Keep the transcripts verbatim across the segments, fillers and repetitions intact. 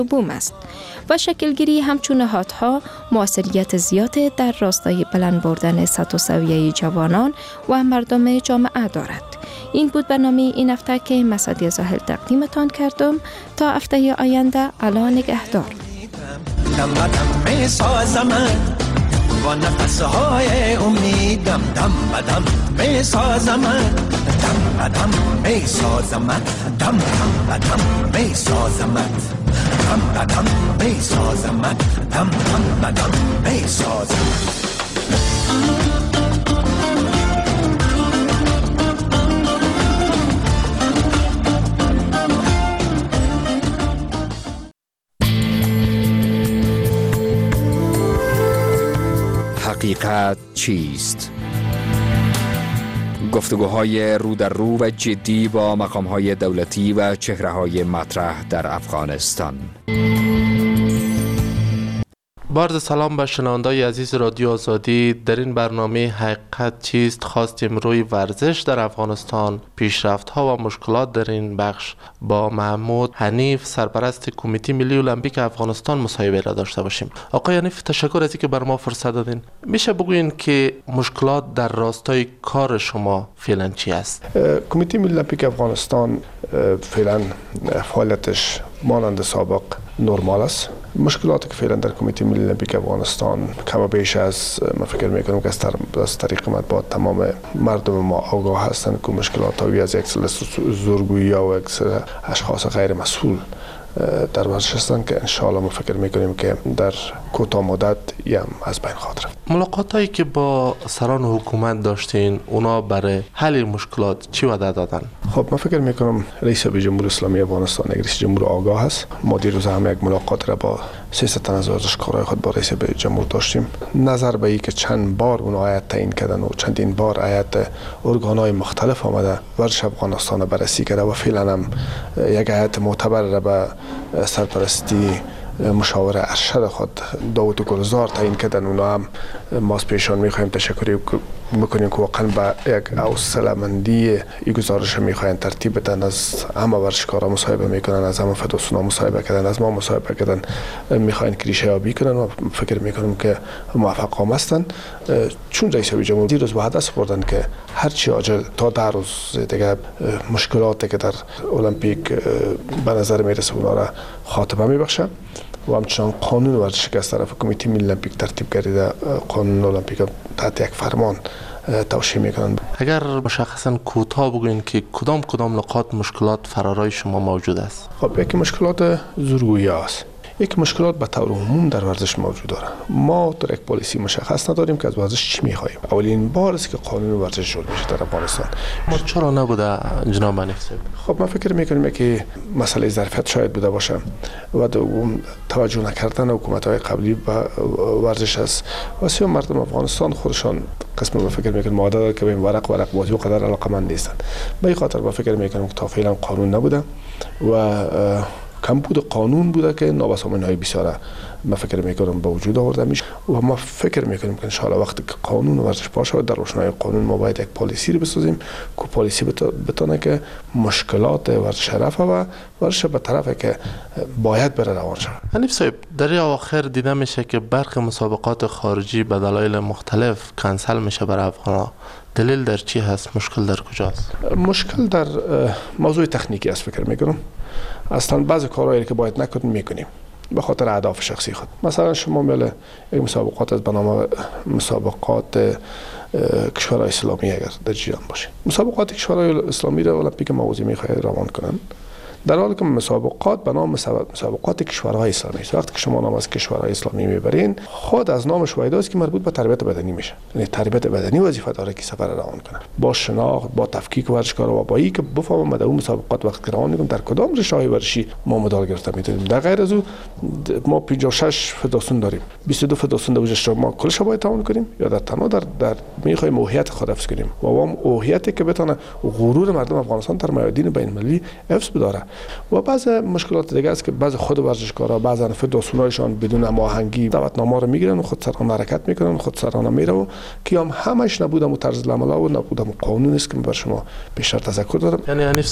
بوم است و شکلگیری همچون نهادها موثریت زیاد در راستای بلند بردن سطح و سویه جوانان و مردم جامعه دارد. این بود برنامه این هفته که مسعدی زاهل تقدیمتان کردم. تا هفته آینده الا نگهدار. دم دم می سازم و نفسهای امیدم، دم دم می سازم، دم دم می سازم، دم دم می سازم، دم دم می سازم، دم دم می سازم. حقیقت چیست؟ گفتگوهای رو در رو و جدی با مقامهای دولتی و چهره‌های مطرح در افغانستان. بارز سلام به شنوندگان عزیز رادیو آزادی. در این برنامه حقیقت چیست خواستیم روی ورزش در افغانستان، پیشرفت‌ها و مشکلات در این بخش با محمود حنیف، سرپرست کمیته ملی المپیک افغانستان مصاحبه را داشته باشیم. آقای حنیف، تشکر از اینکه بر ما فرصت دادین. میشه بگوین که مشکلات در راستای کار شما فعلا چی است؟ کمیته ملی المپیک افغانستان فعلا فعالیتش مانند سابق نرمال است. مشکلاتی که فعلا در کمیته ملی المپیک افغانستان کم و بیش از من فکر میکنم که از طریق مطبوعات تمام مردم ما آگاه هستند که مشکلات هایی از یک سلسله زورگویی و یک سری اشخاص غیر مسئول در ورزش هستند که انشاءالله ما فکر میکنیم که در کوتاه مدت هم از بین خواهد رفت. ملاقات هایی که با سران حکومت داشتین، اونا برای حل مشکلات چی وعده دادن؟ خب من فکر میکنم رئیس جمهوری اسلامی افغانستان یک رئیس جمهور آگاه است. ما دیروز هم یک ملاقات را با سیصد تن از ورزشکارای خود با رئیس جمهور داشتیم. نظر به اینکه چند بار اون هیئت تعیین کردن و چندین بار هیئت ارگان‌های مختلف آمده ورزش افغانستان بررسی کرده و فعلا هم یک هیئت معتبر را به سرپرستی مشاور ارشد خود داوود گلزار تعیین کردن. اونا هم ما از پیشان میخوایم تشکر میکنیم که واقعا به یک حوصله‌مندی این گزارش میخواین ترتیب بدن. از همه ورزشکارا مصاحبه میکنن، از همه فدراسیون‌ها مصاحبه کردن، از ما مصاحبه کردن، میخواین که ریشه یابی کنن و فکر میکنم که موفق هم هستن. چون رئیس جمهور دیروز به دست بردن که هر چی عاجل تا در روز دیگه مشکلاتی که در المپیک به نظر میرسه اونا را خاتمه میبخشن و همچنان قانون ورزش که از طرف کمیته ملی المپیک ترتیب کرده، قانون المپیک تحت یک فرمان توشیح میکنن. اگر مشخصا کوتاه بگوین که کدام کدام نقاط مشکلات فرارای شما موجود است؟ خب یکی مشکلات زورگویی است. یک مشکلات به طور عموم در ورزش موجود داره. ما در یک پالیسی مشخص نداریم که از ورزش چی میخوایم. اولین بار است که قانون ورزش جور میشه در افغانستان. ما چرا نبوده جناب حنیف؟ خب من فکر میکنم که مسئله ظرفیت شاید بوده باشه و دوم توجه نکردن حکومت‌های قبلی به ورزش است. واسه مردم افغانستان خودشان قسم من فکر میکنم ماده داره که به این ورق ورق بازی و قدر علاقمند نیستند. به این خاطر من فکر میکنم که تا فعلا قانون نبوده و کمبود قانون بوده که نابسامانی‌های بسیار ما فکر میکنم به وجود آورده میشه و ما فکر میکنیم که ان شاء الله وقتی که قانون ورزش باشه در روشنای قانون ما باید یک پالیسی رو بسازیم که پالیسی بتونه که مشکلات ورزش رفع و ورزش به طرفی که باید بره روان شود. حنیف صاحب، در آخر دیده میشه که برخی مسابقات خارجی به دلایل مختلف کنسل میشه برای افغانا. دلیل در چی هست؟ مشکل در کجاست؟ مشکل در موضوع تکنیکی است فکر میکنم. اصلا بعضی کارهایی که باید نکنیم میکنیم به خاطر اهداف شخصی خود. مثلا شما میله یک مسابقات از بنامه مسابقات کشورهای اسلامی اگر در جریان باشه، مسابقات کشورهای اسلامی را المپیک موازی میخواهد روان کنن، در حالی که مسابقات به نام مسابقات کشورهای اسلامی است. وقتی که شما نام از کشورهای اسلامی میبرین، خود از نامش وایده است که مربوط به تربیت بدنی میشه. یعنی تربیت بدنی وظیفه داره که سفر روان کنه با شناخت، با تفکیک ورزشکارا و با این که بفهمم در اون مسابقات وقت روان میکنم در کدام رشته‌های ورزشی ما مدال گرفته میتونیم. در غیر از او ما پنجاه و شش فدراسیون داریم، بیست و دو فدراسیون در وجه ما کلش باید تعاون کنیم یا در تنها در در میخوایم هویت خود حفظ کنیم و اون هویتی که بتونه غرور مردم افغانستان در میادین بین المللی حفظ بداره. و بعض مشکلات دیگه است که بعض خود ورزشکارا بعضا فدراسیون‌هایشان بدون هماهنگی دعوتنامه رو میگیرن و خود سرانه حرکت میکنن، خود سرانه میره و که هم همش نبودم و طرز العمل و نبودم و قانون است که بر شما بیشتر تذکر دادم. یعنی حنیف صاحب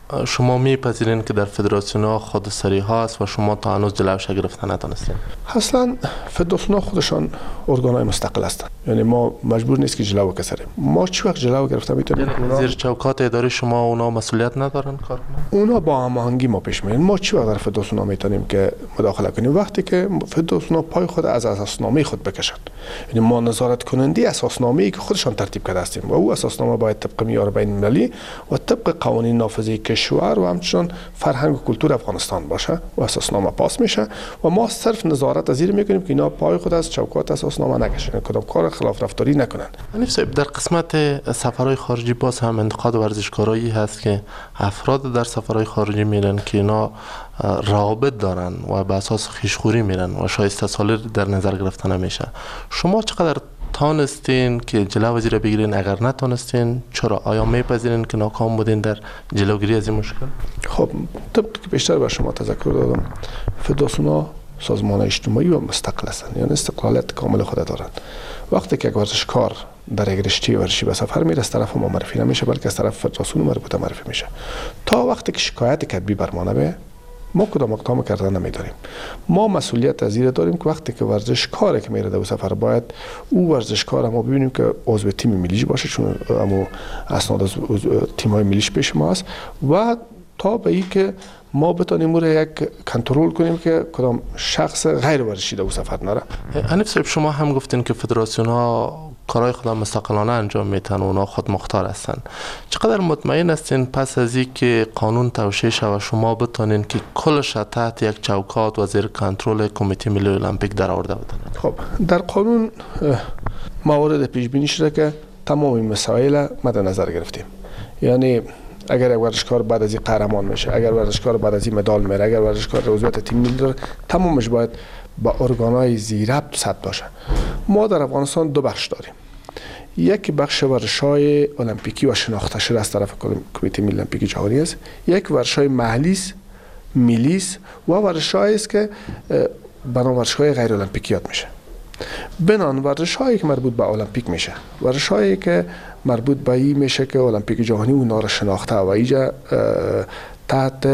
شما میپذیرین که در فدراسیون ها خودسری هاست و شما تا هنوز جلوش گرفتن نتونستین؟ اصلا فدراسیون ها خودشان ارگان‌های مستقل هستند، یعنی ما مجبور نیست که جلو کسریم. ما چی وقت جلو گرفته میتونیم؟ یعنی زیر چوکات اداره شما اونا مسئولیت ندارن کار کنن؟ اونا با هماهنگی ما پیش میرن. ما چی وقت در فدراسیون ها میتونیم که مداخله کنیم؟ وقتی که فدراسیون ها پای خود از اساسنامه خود بکشن. یعنی ما نظارت کننده اساسنامه‌ای که خودشان ترتیب کرده هستیم و او اساسنامه باید طبق معیار بین المللی و طبق قوانین نافذه کشور و همچنین فرهنگ و کلتور افغانستان باشه و اساسنامه پاس میشه و ما صرف نظارت از این میکنیم که اینا پای خود از چوکات اساسنامه نکشن، کدام کار خلاف رفتاری نکنن. حنیف صاحب، در قسمت سفرهای خارجی باز هم انتقاد ورزشکارایی هست که افراد در سفرهای خارجی میرن که اینا روابط دارن و به اساس خویشخوری میرن و شایسته سالی در نظر گرفته نمیشه. شما چقدر تانستین که جلو وزیر بگیرین؟ اگر نتونستین چرا؟ آیا میپذیرین که ناکام بودین در جلوگیری از این مشکل؟ خب طبق که بیشتر به شما تذکر دادم، فدراسیون ها سازمان اجتماعی و مستقل هستند، یعنی استقلالیت کامل خود دارند. وقتی که یک ورزشکار در یک رشته ورزشی به سفر میره از طرف ما معرفی نمیشه، بلکه از طرف فدراسیون مربوطه معرفی میشه. تا وقتی که شکایت کتبی بر ما نبه، ما کدام اقدام کردن نمیداریم. ما مسئولیت از این داریم که وقتی که ورزشکاری که میره در سفر باید او ورزشکار ما ببینیم که عضو تیم ملیش باشه، چون امو اسناد از تیم‌های ملیش پیش ما است و تا به این که ما بتونیم او را یک کنترل کنیم که کدام شخص غیر ورزشی در سفر نره. حنیف صاحب، شما هم گفتین که فدراسیون ها کارهای خود مستقلانه انجام میتن و اونا خود مختار هستن. چقدر مطمئن هستین پس از این که قانون توشیح شود شما بتونین که کلش تحت یک چوکات و زیر کنترل کمیته ملی المپیک در آورده بتونن؟ خب در قانون موارد پیش بینی شده که تمام این مسائل مد نظر گرفتیم. یعنی اگر یک ورزشکار بعد از این قهرمان میشه، اگر ورزشکار بعد از این مدال میره، اگر ورزشکار عضویت تیم ملی داره، تمامش باید با ارگان‌های ذی‌ربط ثبت باشه. ما در افغانستان دو بخش داریم. یک بخش ورزش‌های المپیکی و شناخته شده از طرف کمیته ملی المپیک جهانی است. یک ورزش‌های محلی است، ملی است و ورزش‌هایی است که بنا ورزش‌های غیر المپیکی یاد میشه. بنان ورزش‌هایی که مربوط به المپیک میشه، ورزش‌هایی که مربوط به این میشه که المپیک جهانی اونا را شناخته و اینجا تحت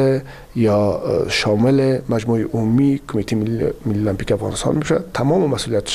یا شامل مجموعه عمومی کمیته ملی المپیک افغانستان میشه، تمام مسئولیتش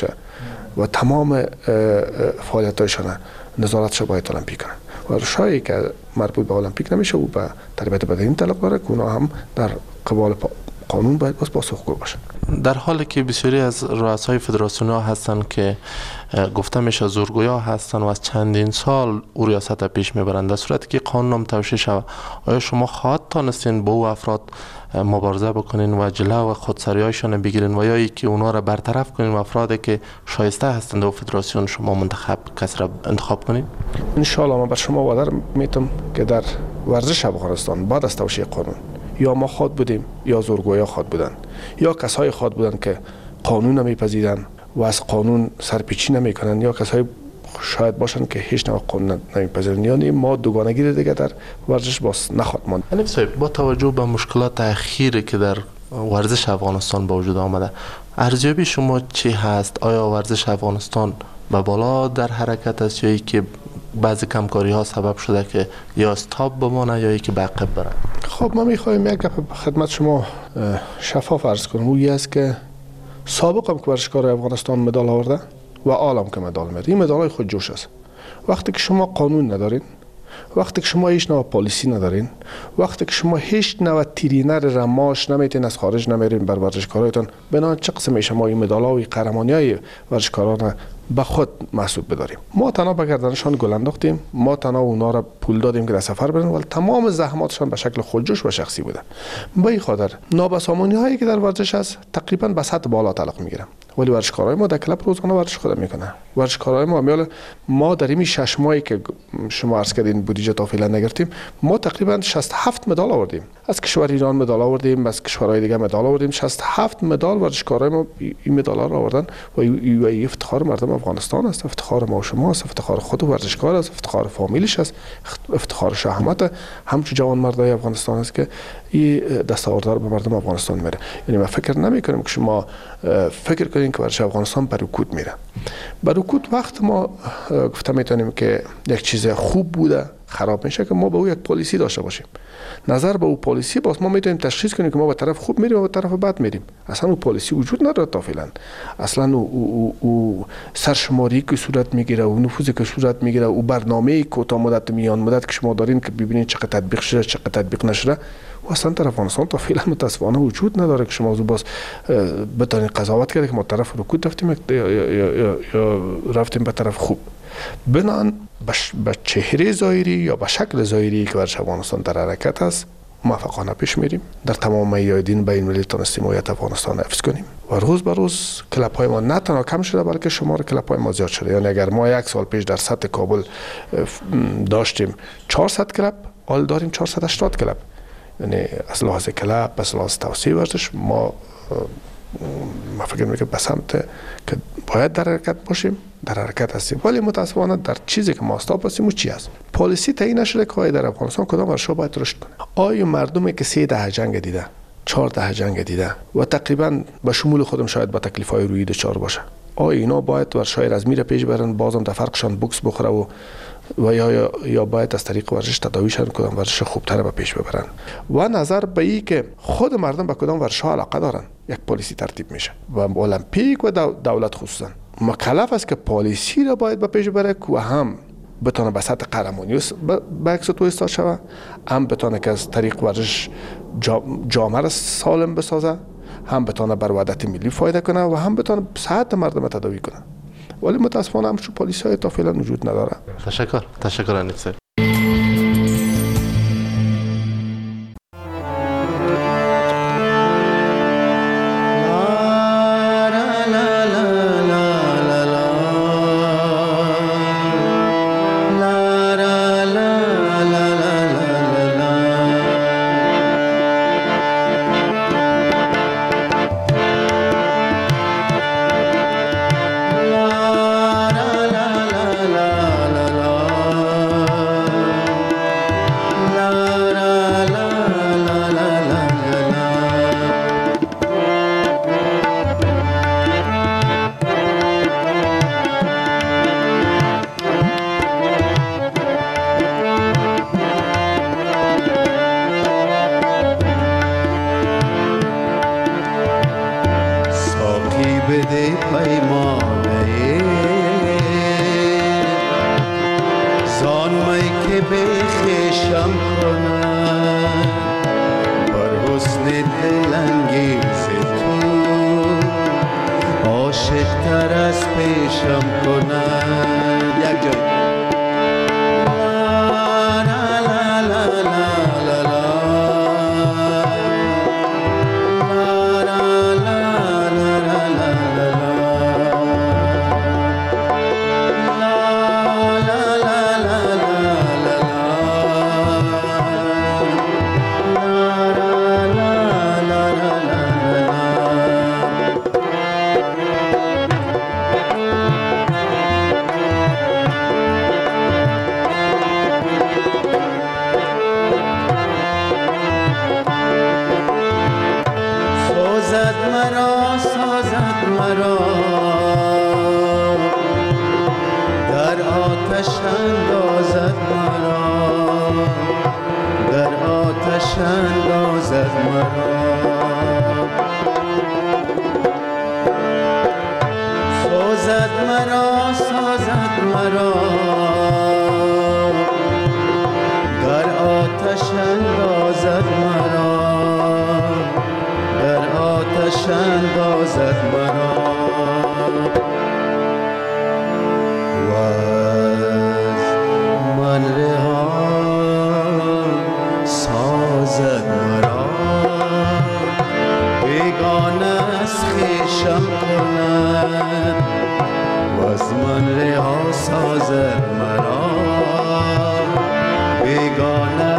و تمام فعالیت‌هایشان نظارتش باید المپیک کنن. ورزش‌هایی که مربوط به المپیک نمیشه و به تربیت بدنی تعلق داره که اونا هم در قبال قانون باید باز پاسخگو باشه. در حالی که بسیاری از رؤسای فدراسیون ها هستن که گفته میشه زورگویا هستن و از چندین سال او ریاست پیش میبرند، در صورتی که قانون هم توشیح شود، آیا شما خواهد تانستین با او افراد مبارزه بکنین و جلو خودسری هایشان بگیرین و یا ای که اونا را برطرف کنین و افرادی که شایسته هستند و فدراسیون شما منتخب کس را انتخاب کنین؟ ان شاء الله من بر شما وعده میتم که در ورزش افغانستان بعد از توشیح قانون یا ما خود بودیم یا زورگویا خود بودن یا کسای خود بودن که قانون نمیپذیرن و از قانون سرپیچی نمیکنن یا کسای شاید باشن که هیچ نوع قانون نمیپذیرن، یعنی ما دوگانگی دیگه در ورزش باز نخواهد ماند. حنیف صاحب، با توجه به مشکلات اخیری که در ورزش افغانستان با وجود آمده، ارزیابی شما چی هست؟ آیا ورزش افغانستان به بالا در حرکت است یا ای که بعضی کمکاری ها سبب شده که یا استاب بمانه یا ای که به عقب بره؟ خب ما میخوایم یک گپ خدمت شما شفاف عرض کنم. اون است که سابق هم که ورزشکار افغانستان مدال آورده و عالم که مدال میاره، این مدال های خود جوش است. وقتی که شما قانون ندارین، وقتی که شما هیچ نوع پالیسی ندارین، وقتی که شما هیچ نوع ترینر رماش نمیتین از خارج نمیرین بر ورزشکارایتان، بنابراین چه قسم شما این مدال های قهرمانی های ورزشکاران به خود محسوب بداریم؟ ما تنها به گردنشان گل انداختیم، ما تنها اونا را پول دادیم که در سفر برن، ولی تمام زحماتشان به شکل خودجوش و شخصی بوده. به این خاطر نابسامانی هایی که در ورزش است تقریبا به سطح بالا تعلق میگیرن، ولی ورزشکارای ما در کلب روزانه ورزش خود میکنه. ورزشکارای ما میال ما در این شش ماهی که شما عرض کردین بودجه تا فعلا نگرفتیم، ما تقریبا شصت و هفت مدال آوردیم. از کشور ایران مدال آوردیم، از کشورهای دیگه مدال آوردیم. شصت و هفت مدال ورزشکارای ما این مدال را آوردن و این افتخار مردم افغانستان است، افتخار ما و شما است، افتخار خود ورزشکار است، افتخار فامیلش است، افتخار شهامت همچون جوان مردای افغانستان است که این دستاوردها به مردم افغانستان میره. یعنی ما فکر نمی کنیم که شما فکر کنین که ورزش افغانستان به رکود میره. به رکود وقت ما گفته میتونیم که یک چیز خوب بوده خراب میشه که ما به او یک پالیسی داشته باشیم. نظر به او پالیسی باز ما میتونیم تشخیص کنیم که ما به طرف خوب میریم و به طرف بد میریم. اصلا او پالیسی وجود نداره تا فعلا. اصلا او, او, او سرشماری که صورت میگیره و نفوذی که صورت میگیره و برنامه کوتاه مدت میان مدت که شما دارین که ببینید چقدر تطبیق شده چقدر تطبیق نشده و اصلا در افغانستان تا فعلا متاسفانه وجود نداره که شما باز بتونید قضاوت کنید که ما طرف رکود رفتیم یا, یا, یا, یا, یا رفتیم به طرف خوب. بنان به چهره ظاهری یا به شکل ظاهری که در افغانستان در حرکت است موفقانه پیش میریم. در تمام میادین بین المللی تونستیم هویت افغانستان حفظ کنیم و روز به روز کلاب های ما نه تنها کم شده بلکه شمار کلاب های ما زیاد شده. یعنی اگر ما یک سال پیش در سطح کابل داشتیم چهارصد کلاب، حال داریم چهارصد و هشتاد کلاب. یعنی از لحاظ کلاب از لحاظ توسعه ورزش ما ما فکر میکنم به سمت که باید در حرکت باشیم در حرکت هستیم. ولی متاسفانه در چیزی که ما استاب هستیم و چی است پالیسی تعیین نشده که در افغانستان کدام ورزش‌ها باید رشد کنه. آیا مردمی که سه دهه جنگ دیده چهار دهه جنگ دیده و تقریبا به شمول خودم شاید با تکلیف‌های روی دچار باشه، آیا اینا باید ورزش‌های از میره پیش برن بازم در فرقشان بوکس بخوره و و یا یا باید از طریق ورزش تداویشان کدام ورزش خوبتر به پیش ببرن؟ و نظر به این که خود مردم به کدام ورزش‌ها علاقه دارن یک پالیسی ترتیب میشه و المپیک و دولت خصوصا مکلف است که پالیسی را باید به پیش ببره که هم بتونه به سطح قهرمانی به عکس تو ایستاد شود، هم بتونه که از طریق ورزش جامعه را سالم بسازه، هم بتونه بر وحدت ملی فایده کنه و هم بتونه صحت مردم تداوی کنه. ولی متاسفانه همچون پالیسی های تا فعلا وجود نداره. تشکر تشکر انیس صاحب. بده پیمانه زان می که بخشم کنم بر حسن دلانگیز تو عاشق تر از پیشم کنم. یک جای اندازد مرا سازد مرا سازد مرا در آتش اندازد مرا در آتش اندازد مرا و از من رها سازد مرا بیگانه از خویشم کند و از من رها سازد مرا بیگانه